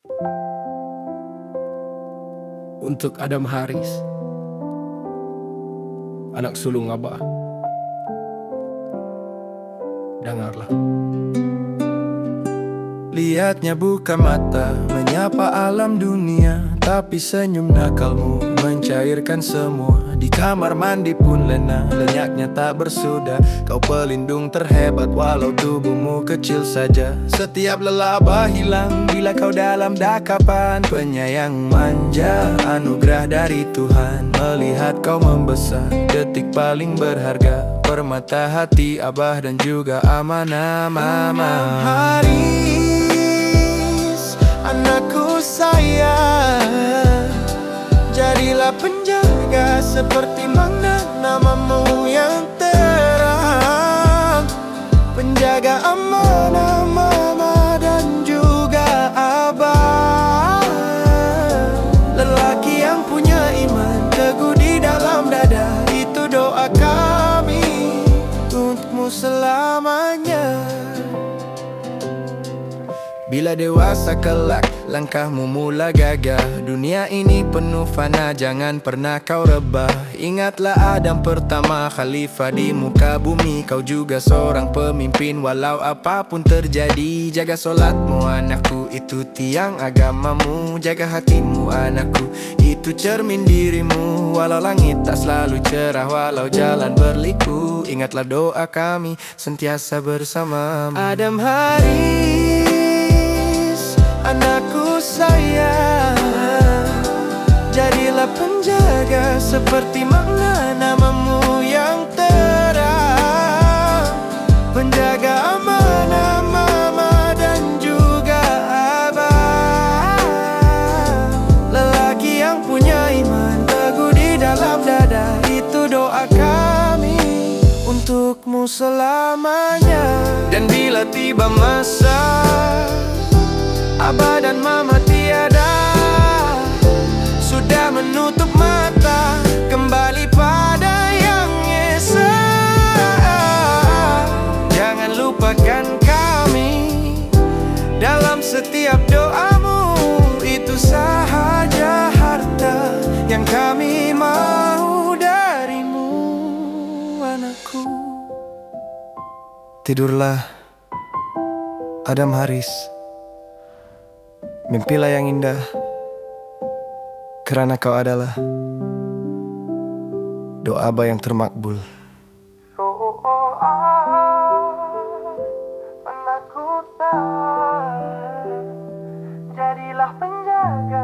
Untuk Adam Haris, anak sulung Abah. Dengarlah. Lihatnya buka mata, menyapa alam dunia, tapi senyum nakalmu mencairkan semua. Di kamar mandi pun lena, lenyaknya tak bersudah. Kau pelindung terhebat walau tubuhmu kecil saja. Setiap lelah Abah hilang bila kau dalam dakapan. Penyayang manja, anugerah dari Tuhan. Melihat kau membesar, detik paling berharga. Permata hati Abah dan juga amanah mama. Haris, anakku sayang, jadilah penjaga seperti magna namamu yang terang. Penjaga amanah mama dan juga Abah. Lelaki yang punya iman teguh di dalam dada, itu doa kami untukmu selamanya. Bila dewasa kelak, langkahmu mula gagah. Dunia ini penuh fana, jangan pernah kau rebah. Ingatlah Adam pertama khalifah di muka bumi. Kau juga seorang pemimpin walau apapun terjadi. Jaga solatmu anakku, itu tiang agamamu. Jaga hatimu anakku, itu cermin dirimu. Walau langit tak selalu cerah, walau jalan berliku, ingatlah doa kami sentiasa bersamamu. Adam Haris, anakku sayang, jadilah penjaga seperti makna namamu yang terang. Penjaga amanah mama dan juga Abah. Lelaki yang punya iman teguh di dalam dada, itu doa kami untukmu selamanya. Dan bila tiba masa Abah dan mama tiada, sudah menutup mata, kembali pada yang esa. Jangan lupakan kami dalam setiap doamu, itu sahaja harta yang kami mau darimu anakku. Tidurlah Adam Haris, mimpilah yang indah, kerana kau adalah doa Abah yang termakbul. Anakku sayang, jadilah penjaga